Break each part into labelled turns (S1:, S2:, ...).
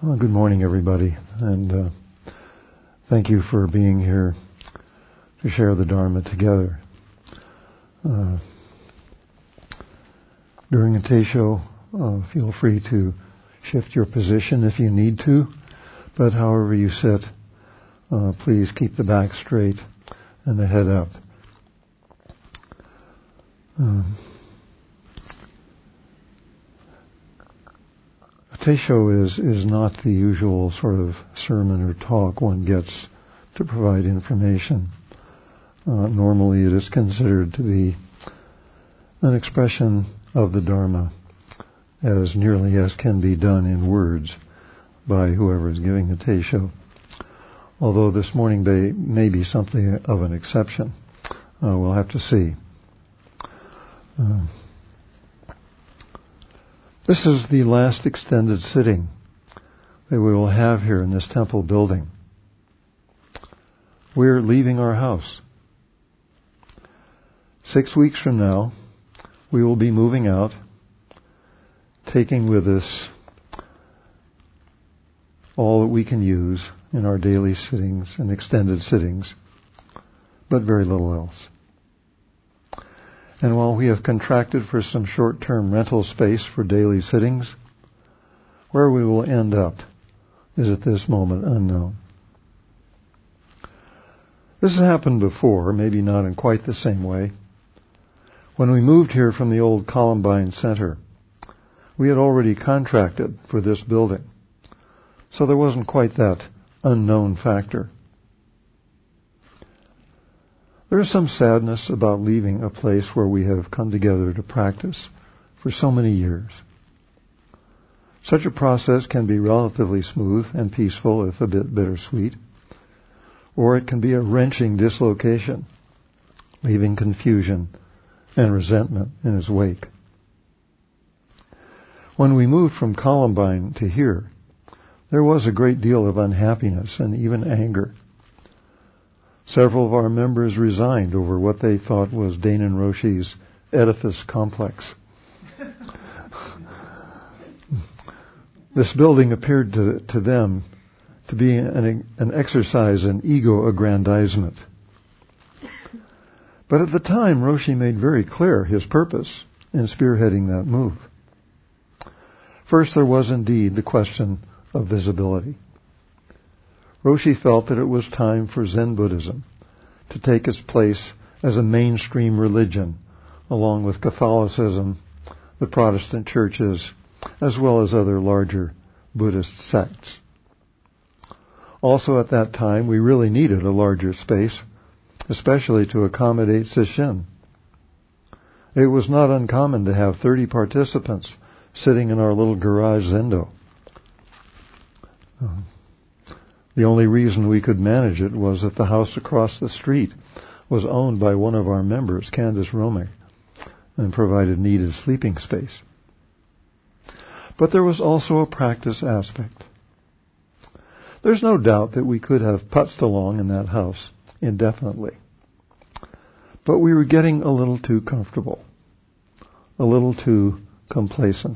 S1: Well, good morning, everybody, and thank you for being here to share the Dharma together. During a Teisho, feel free to shift your position if you need to, but however you sit, please keep the back straight and the head up. Teisho is not the usual sort of sermon or talk one gets to provide information. Normally it is considered to be an expression of the Dharma as nearly as can be done in words by whoever is giving the Teisho. Although this morning may be something of an exception. We'll have to see. This is the last extended sitting that we will have here in this temple building. We're leaving our house. 6 weeks from now, we will be moving out, taking with us all that we can use in our daily sittings and extended sittings, but very little else. And while we have contracted for some short-term rental space for daily sittings, where we will end up is at this moment unknown. This has happened before, maybe not in quite the same way. When we moved here from the old Columbine Center, we had already contracted for this building, so there wasn't quite that unknown factor. There is some sadness about leaving a place where we have come together to practice for so many years. Such a process can be relatively smooth and peaceful, if a bit bittersweet, or it can be a wrenching dislocation, leaving confusion and resentment in its wake. When we moved from Columbine to here, there was a great deal of unhappiness and even anger. Several of our members resigned over what they thought was Dainin Roshi's edifice complex. This building appeared to them to be an exercise in ego aggrandizement. But at the time, Roshi made very clear his purpose in spearheading that move. First, there was indeed the question of visibility. Roshi felt that it was time for Zen Buddhism to take its place as a mainstream religion, along with Catholicism, the Protestant churches, as well as other larger Buddhist sects. Also at that time, we really needed a larger space, especially to accommodate Sesshin. It was not uncommon to have 30 participants sitting in our little garage zendo. The only reason we could manage it was that the house across the street was owned by one of our members, Candace Romick, and provided needed sleeping space. But there was also a practice aspect. There's no doubt that we could have putzed along in that house indefinitely. But we were getting a little too comfortable, a little too complacent.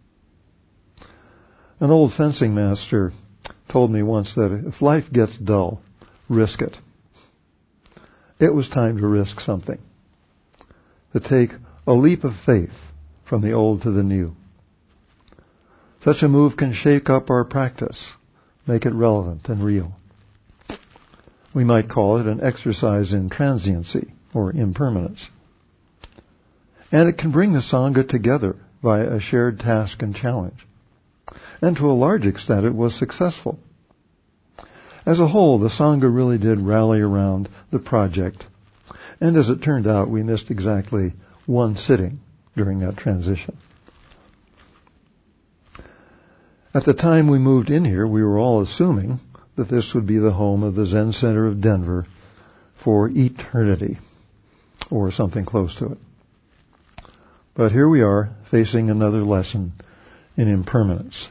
S1: An old fencing master told me once that if life gets dull, risk it. It was time to risk something. To take a leap of faith from the old to the new. Such a move can shake up our practice, make it relevant and real. We might call it an exercise in transiency or impermanence. And it can bring the Sangha together via a shared task and challenge. And to a large extent it was successful. As a whole, the Sangha really did rally around the project. And as it turned out, we missed exactly one sitting during that transition. At the time we moved in here, we were all assuming that this would be the home of the Zen Center of Denver for eternity, or something close to it. But here we are, facing another lesson in impermanence.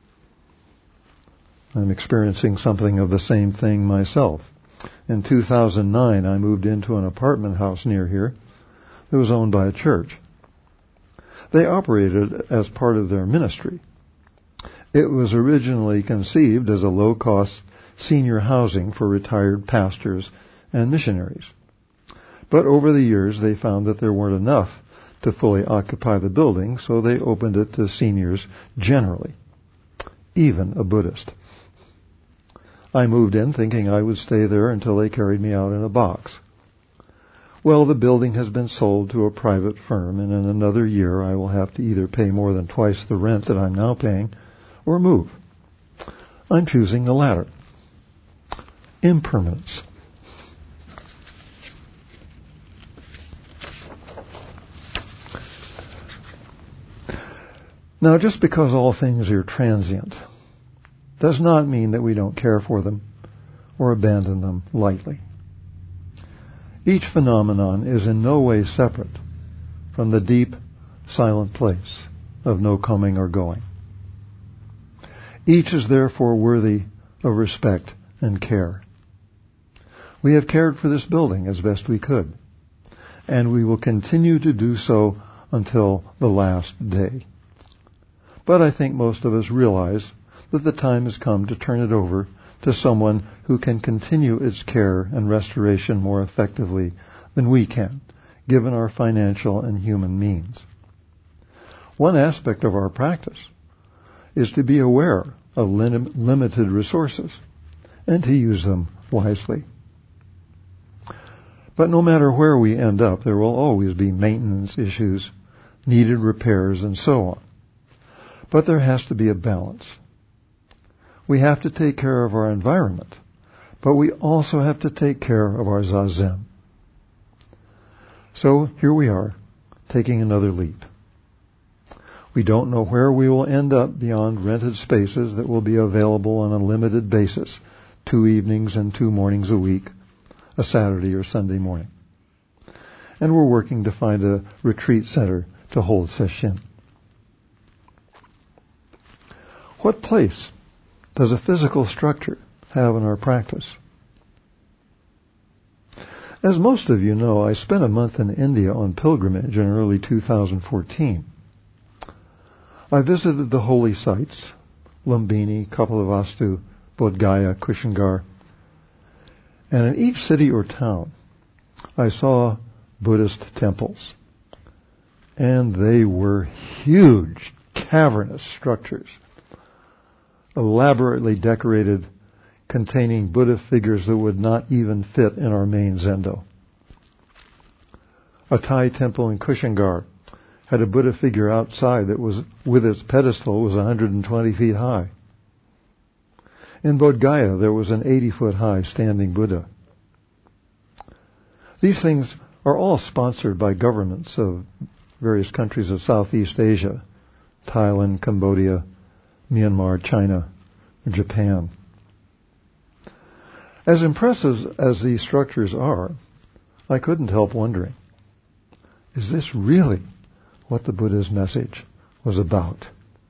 S1: I'm experiencing something of the same thing myself. In 2009, I moved into an apartment house near here that was owned by a church. They operated as part of their ministry. It was originally conceived as a low-cost senior housing for retired pastors and missionaries. But over the years, they found that there weren't enough to fully occupy the building, so they opened it to seniors generally, even a Buddhist. I moved in thinking I would stay there until they carried me out in a box. Well, the building has been sold to a private firm, and in another year I will have to either pay more than twice the rent that I'm now paying or move. I'm choosing the latter. Impermanence. Now, just because all things are transient does not mean that we don't care for them or abandon them lightly. Each phenomenon is in no way separate from the deep, silent place of no coming or going. Each is therefore worthy of respect and care. We have cared for this building as best we could, and we will continue to do so until the last day. But I think most of us realize that the time has come to turn it over to someone who can continue its care and restoration more effectively than we can, given our financial and human means. One aspect of our practice is to be aware of limited resources and to use them wisely. But no matter where we end up, there will always be maintenance issues, needed repairs, and so on. But there has to be a balance. We have to take care of our environment, but we also have to take care of our zazen. So here we are, taking another leap. We don't know where we will end up beyond rented spaces that will be available on a limited basis, 2 evenings and 2 mornings a week, a Saturday or Sunday morning. And we're working to find a retreat center to hold sesshin. What place does a physical structure have in our practice? As most of you know, I spent a month in India on pilgrimage in early 2014. I visited the holy sites, Lumbini, Kapilavastu, Bodh Gaya, Kushangar, and in each city or town I saw Buddhist temples. And they were huge, cavernous structures, elaborately decorated, containing Buddha figures that would not even fit in our main zendo. A Thai temple in Kushangar had a Buddha figure outside that was, with its pedestal, was 120 feet high. In Bodh Gaya, there was an 80-foot high standing Buddha. These things are all sponsored by governments of various countries of Southeast Asia, Thailand, Cambodia, Myanmar, China, Japan. As impressive as these structures are, I couldn't help wondering, is this really what the Buddha's message was about?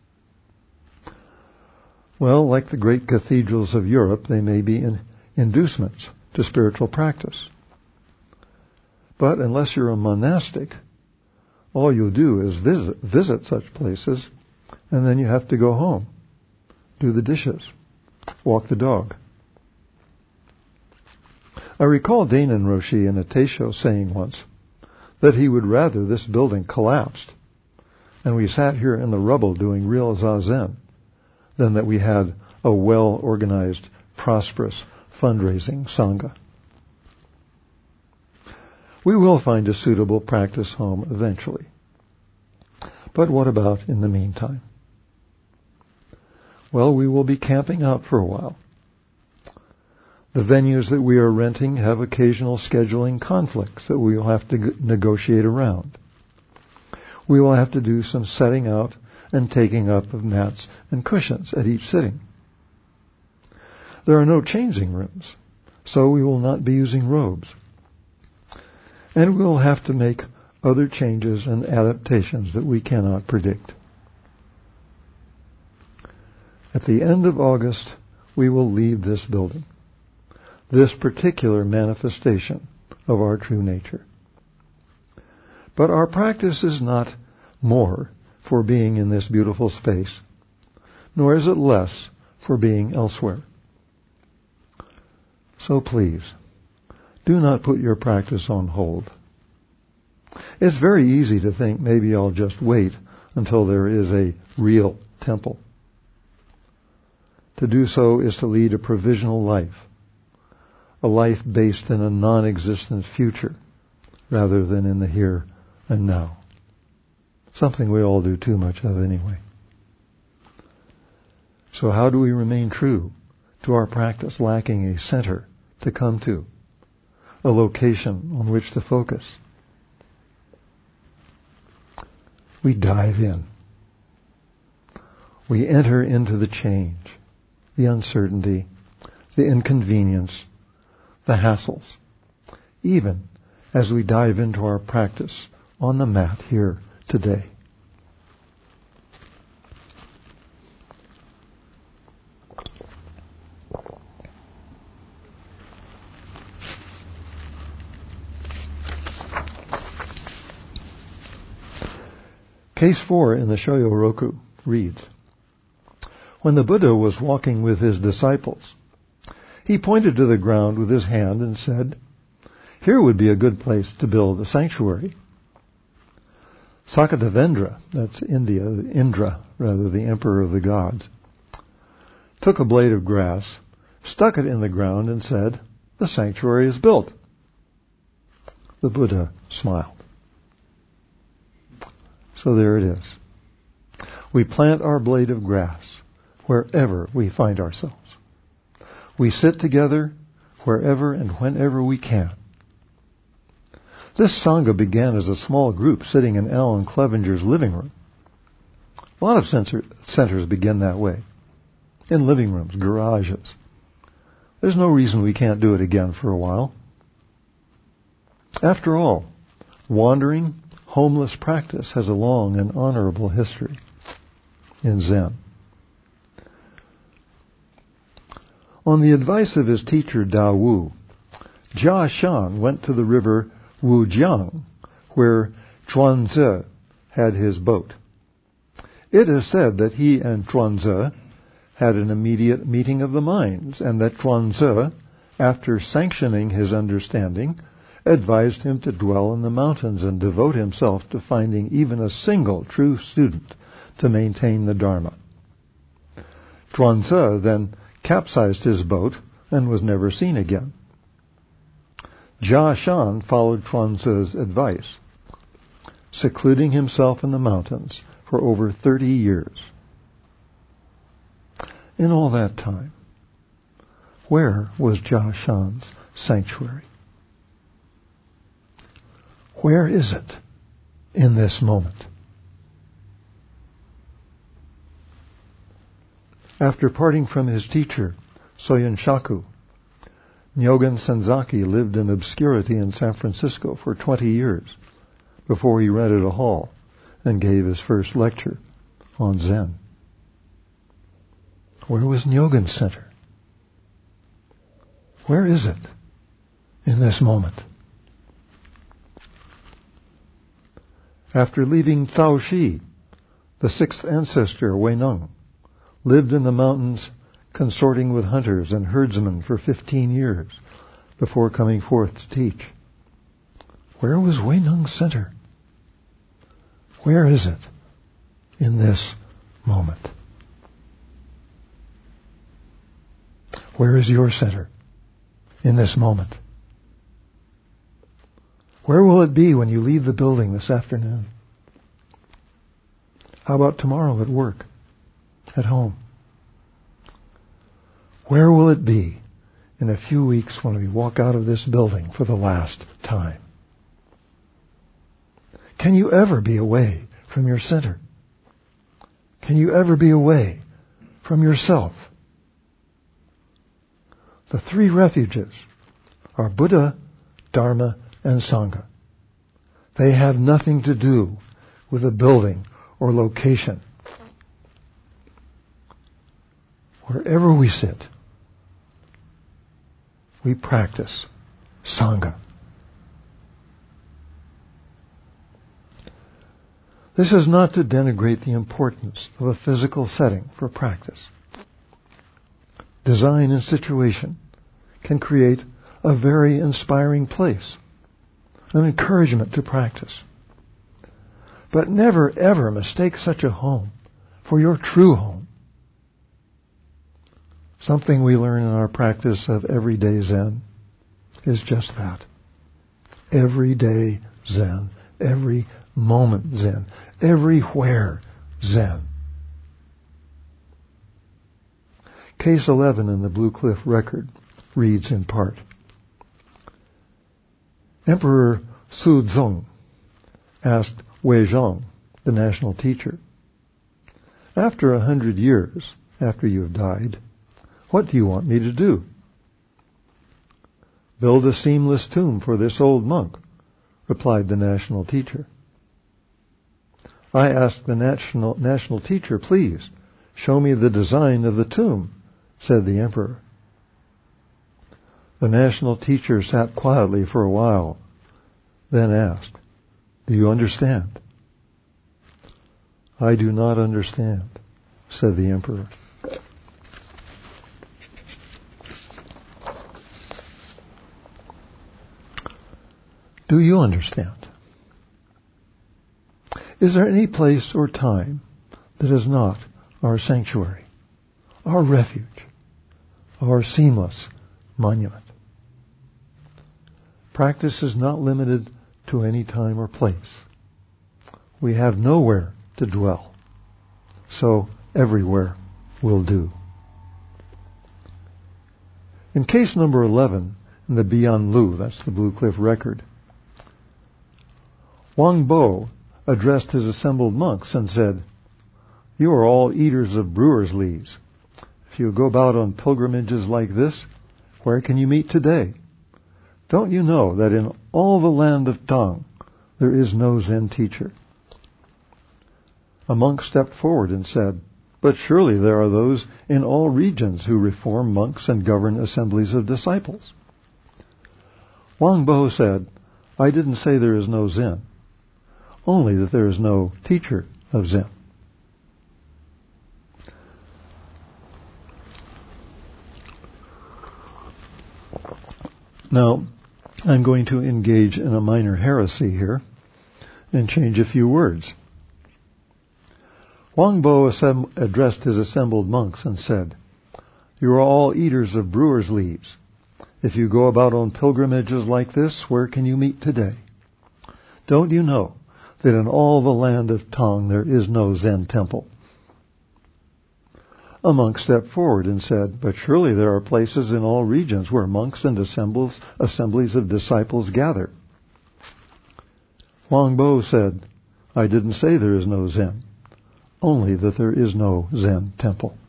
S1: Well, like the great cathedrals of Europe, they may be inducements to spiritual practice. But unless you're a monastic, all you'll do is visit such places, and then you have to go home, do the dishes, walk the dog. I recall Dainin Roshi in a Teisho saying once that he would rather this building collapsed and we sat here in the rubble doing real zazen than that we had a well-organized, prosperous, fundraising sangha. We will find a suitable practice home eventually. But what about in the meantime? Well, we will be camping out for a while. The venues that we are renting have occasional scheduling conflicts that we will have to negotiate around. We will have to do some setting out and taking up of mats and cushions at each sitting. There are no changing rooms, so we will not be using robes. And we will have to make other changes and adaptations that we cannot predict. At the end of August, we will leave this building, this particular manifestation of our true nature. But our practice is not more for being in this beautiful space, nor is it less for being elsewhere. So please, do not put your practice on hold. It's very easy to think maybe I'll just wait until there is a real temple. To do so is to lead a provisional life, a life based in a non-existent future rather than in the here and now. Something we all do too much of anyway. So how do we remain true to our practice, lacking a center to come to, a location on which to focus? We dive in. We enter into the change, the uncertainty, the inconvenience, the hassles, even as we dive into our practice on the mat here today. Case 4 in the Shoyo Roku reads, when the Buddha was walking with his disciples, he pointed to the ground with his hand and said, "Here would be a good place to build a sanctuary." Sakatavendra, that's Indra, the emperor of the gods, took a blade of grass, stuck it in the ground and said, "The sanctuary is built." The Buddha smiled. So there it is. We plant our blade of grass wherever we find ourselves. We sit together wherever and whenever we can. This Sangha began as a small group sitting in Alan Clevenger's living room. A lot of centers begin that way, in living rooms, garages. There's no reason we can't do it again for a while. After all, wandering, homeless practice has a long and honorable history in Zen. On the advice of his teacher Dao Wu, Jia Shan went to the river Wujiang, where Chuanzi had his boat. It is said that he and Chuanzi had an immediate meeting of the minds, and that Chuanzi, after sanctioning his understanding, advised him to dwell in the mountains and devote himself to finding even a single true student to maintain the Dharma. Chuanzi then capsized his boat and was never seen again. Jia Shan followed Chuanzi's advice, secluding himself in the mountains for over 30 years. In all that time, where was Jia Shan's sanctuary? Where is it in this moment? After parting from his teacher, Soyen Shaku, Nyogen Senzaki lived in obscurity in San Francisco for 20 years before he rented a hall and gave his first lecture on Zen. Where was Nyogen Center? Where is it in this moment? After leaving Taoshi, the sixth ancestor, Weineng, lived in the mountains consorting with hunters and herdsmen for 15 years before coming forth to teach. Where was Weineng's center? Where is it in this moment? Where is your center in this moment? Where will it be when you leave the building this afternoon? How about tomorrow at work, at home? Where will it be in a few weeks when we walk out of this building for the last time? Can you ever be away from your center? Can you ever be away from yourself? The three refuges are Buddha, Dharma, and Sangha. They have nothing to do with a building or location. Wherever we sit, we practice Sangha. This is not to denigrate the importance of a physical setting for practice. Design and situation can create a very inspiring place, an encouragement to practice. But never ever mistake such a home for your true home. Something we learn in our practice of everyday Zen is just that. Everyday Zen. Every moment Zen. Everywhere Zen. Case 11 in the Blue Cliff record reads in part, Emperor Suzong asked Weizhong, the national teacher, after 100 years after you have died, what do you want me to do? Build a seamless tomb for this old monk, replied the national teacher. I asked the national teacher, please, show me the design of the tomb, said the emperor. The national teacher sat quietly for a while, then asked, do you understand? I do not understand, said the emperor. Do you understand? Is there any place or time that is not our sanctuary, our refuge, our seamless monument? Practice is not limited to any time or place. We have nowhere to dwell, so everywhere will do. In case number 11, in the Bian Lu, that's the Blue Cliff record, Wang Bo addressed his assembled monks and said, you are all eaters of brewer's leaves. If you go about on pilgrimages like this, where can you meet today? Don't you know that in all the land of Tang, there is no Zen teacher? A monk stepped forward and said, but surely there are those in all regions who reform monks and govern assemblies of disciples. Wang Bo said, I didn't say there is no Zen, only that there is no teacher of Zen. Now, I'm going to engage in a minor heresy here and change a few words. Wang Bo addressed his assembled monks and said, you are all eaters of brewer's leaves. If you go about on pilgrimages like this, where can you meet today? Don't you know that in all the land of Tang there is no Zen temple? A monk stepped forward and said, but surely there are places in all regions where monks and assemblies of disciples gather. Wang Bo said, I didn't say there is no Zen, only that there is no Zen temple.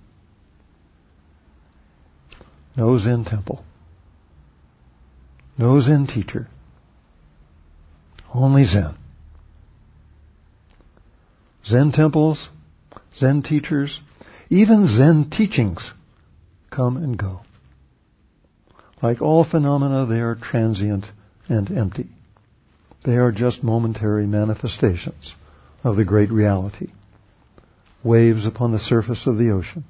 S1: No Zen temple. No Zen teacher. Only Zen. Zen temples, Zen teachers, even Zen teachings come and go. Like all phenomena, they are transient and empty. They are just momentary manifestations of the great reality. Waves upon the surface of the ocean.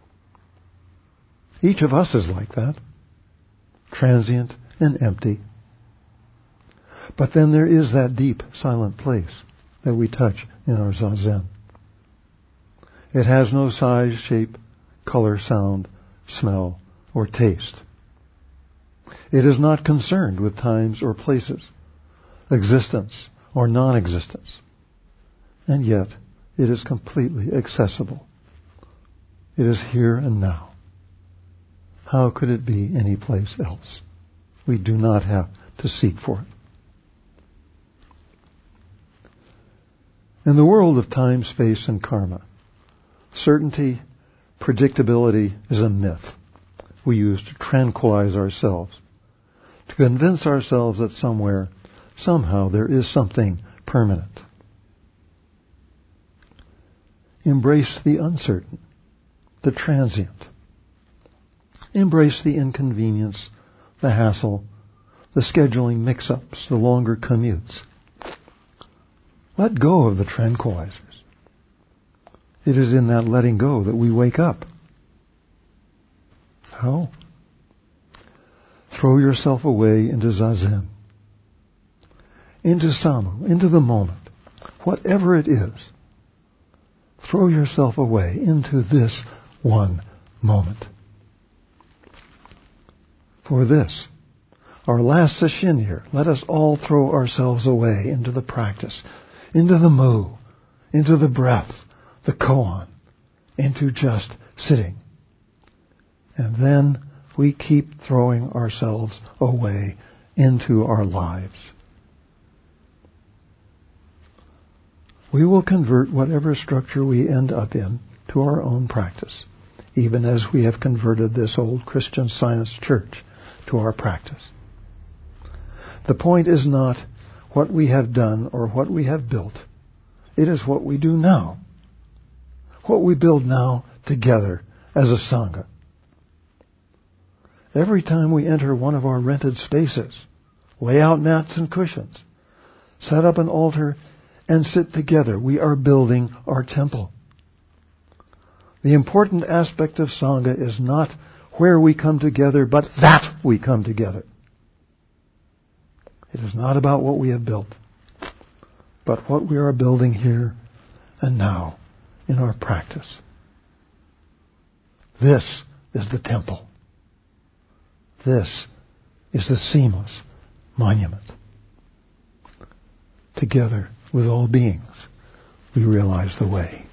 S1: Each of us is like that. Transient and empty. But then there is that deep, silent place that we touch in our Zazen. It has no size, shape, color, sound, smell, or taste. It is not concerned with times or places, existence or non-existence. And yet, it is completely accessible. It is here and now. How could it be any place else? We do not have to seek for it. In the world of time, space, and karma, certainty, predictability is a myth we use to tranquilize ourselves, to convince ourselves that somewhere, somehow, there is something permanent. Embrace the uncertain, the transient. Embrace the inconvenience, the hassle, the scheduling mix-ups, the longer commutes. Let go of the tranquilizers. It is in that letting go that we wake up. How? Throw yourself away into Zazen, into Samu, into the moment. Whatever it is, throw yourself away into this one moment. For this, our last session here, let us all throw ourselves away into the practice, into the mu, into the breath, the koan, into just sitting. And then we keep throwing ourselves away into our lives. We will convert whatever structure we end up in to our own practice, even as we have converted this old Christian Science church to our practice. The point is not what we have done or what we have built. It is what we do now. What we build now together as a Sangha. Every time we enter one of our rented spaces, lay out mats and cushions, set up an altar, and sit together, we are building our temple. The important aspect of Sangha is not where we come together, but that we come together. It is not about what we have built, but what we are building here and now in our practice. This is the temple. This is the seamless monument. Together with all beings, we realize the way.